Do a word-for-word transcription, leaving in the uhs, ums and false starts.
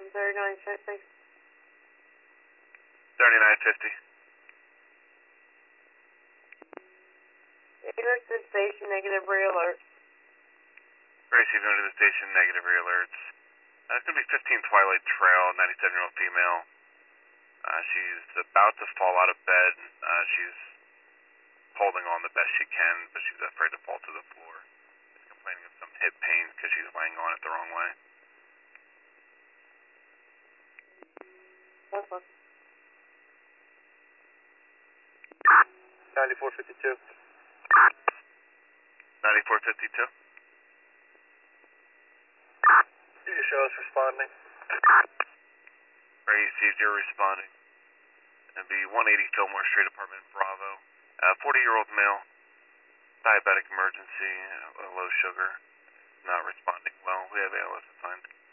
thirty-nine fifty. thirty-nine fifty. Evanston Station, negative re-alert. Gracie, going to the station, negative re-alerts. Uh, it's going to be fifteen Twilight Trail, ninety-seven-year-old female. Uh, she's about to fall out of bed. Uh, she's holding on the best she can, but she's afraid to fall to the floor. She's complaining of some hip pain because she's laying on it the wrong way. That's fine. ninety-four fifty-two. ninety-four fifty-two. You can show us responding. Gracie, you're responding. It'll be one eighty Fillmore Street, apartment Bravo. Uh, forty-year-old male, diabetic emergency, uh, low sugar, not responding well. We have A L S assigned.